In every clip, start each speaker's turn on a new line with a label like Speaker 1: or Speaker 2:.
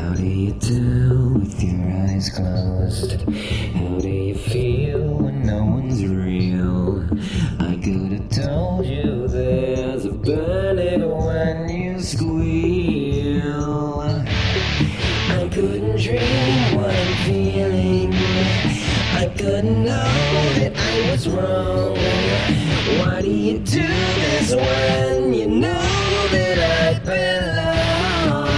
Speaker 1: How do you do with your eyes closed? How do you feel when no one's real? I could have told you there's a burning when you squeal. I couldn't dream what I'm feeling. I couldn't know that I was wrong. Why do you do this when you know that I belong?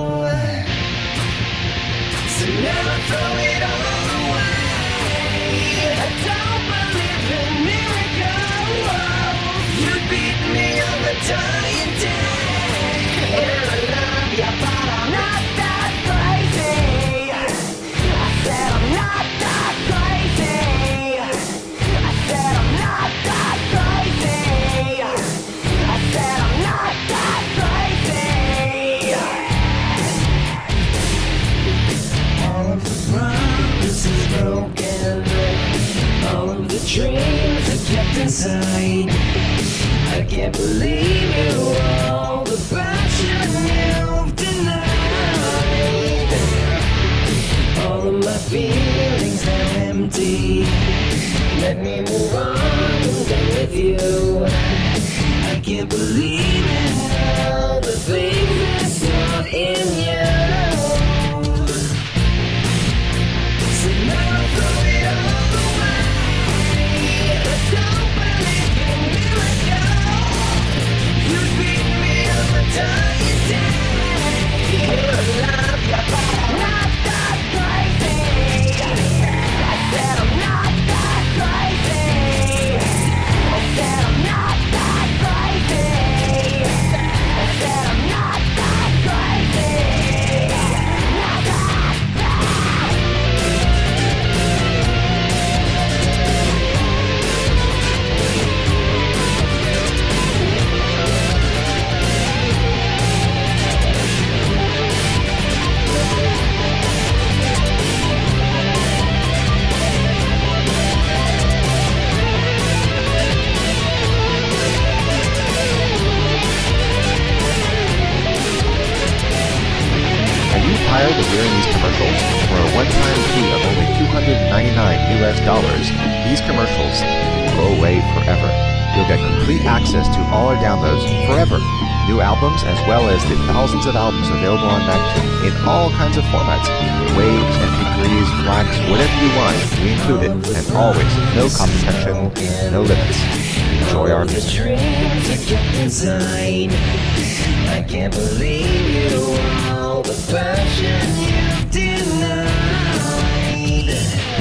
Speaker 1: So now I throw it all away. I don't believe in miracles. You beat me on the dying day. And I love you, but I'm not that crazy. I said I'm not that crazy. I said I'm not that crazy. I said I'm not that crazy. All of the promises broken, all of the dreams I kept inside. I can't believe you, all the passion you've denied. All of my feelings are empty. Let me move on, I'm done with you. I can't believe in all the things I saw in you. So now I throw it all away. I don't believe in miracles. You beat me on the dying day. I love you, but I'm not that crazy. I said I'm not that crazy. I said I'm not that crazy. I said I'm not that crazy. Not that
Speaker 2: Are you tired of hearing these commercials? For a one-time fee of only $299 US, these commercials will go away forever. You'll get complete access to all our downloads forever. New albums as well as the thousands of albums available on Magnatune in all kinds of formats. Waves, MP3s, FLACs, whatever you want, we include it. And always, no cost protection, no limits. Enjoy our music.
Speaker 1: dreams I kept inside. I can't believe you, all the passion you've denied.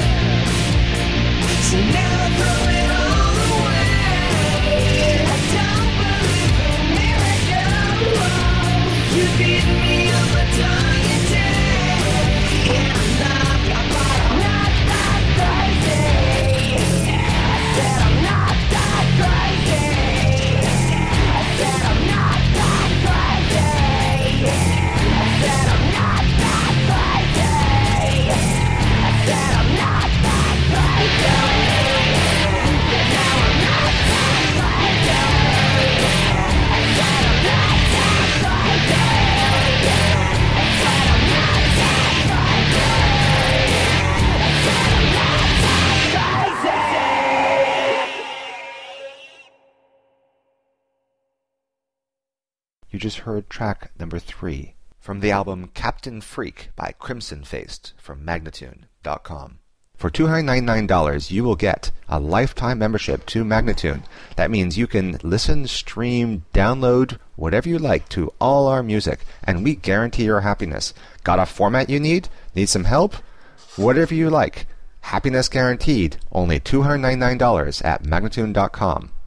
Speaker 1: So now I throw it all away. I don't believe in miracles. You beat me on the dying day. And I love you, but I'm not that crazy. I said I'm not that crazy. I said I'm not that crazy. I said I'm not that crazy. I said I'm not that crazy. But now I'm not that crazy. I said I'm not that crazy. I said I'm not that crazy. I said I'm not that crazy.
Speaker 2: You just heard track number 3 from the album Captain Freak by Crimson Faced from Magnatune.com. For $299, you will get a lifetime membership to Magnatune. That means you can listen, stream, download, whatever you like to all our music, and we guarantee your happiness. Got a format you need? Need some help? Whatever you like. Happiness guaranteed. Only $299 at Magnatune.com.